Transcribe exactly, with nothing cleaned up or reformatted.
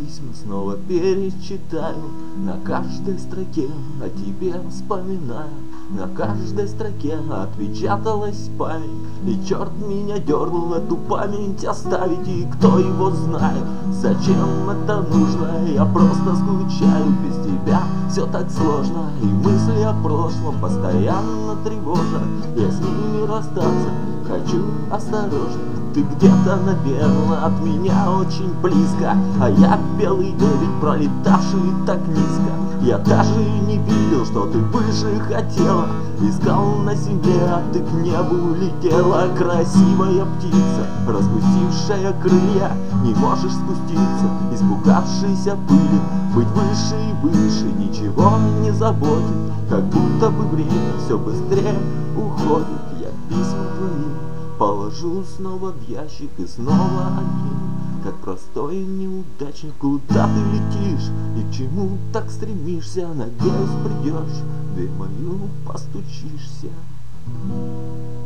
письма снова перечитаю, на каждой строке о тебе вспоминаю, на каждой строке отпечаталась память. И черт меня дернул эту память оставить, и кто его знает, зачем это нужно. Я просто скучаю, без тебя все так сложно, и мысли о прошлом постоянно тревожат. Я с ними расстаться хочу осторожно. Ты где-то, наверное, от меня очень близко, а я белый лебедь, пролетавший так низко. Я даже не видел, что ты выше хотела, искал на земле, а ты к небу летела. Красивая птица, распустившая крылья, не можешь спуститься, испугавшейся пыли. Быть выше и выше ничего не заботит, как будто бы время все быстрее уходит. Я письма твои положу снова в ящик, и снова они, как простой неудачник. Куда ты летишь и к чему так стремишься? Надеюсь, придешь, в дверь мою постучишься.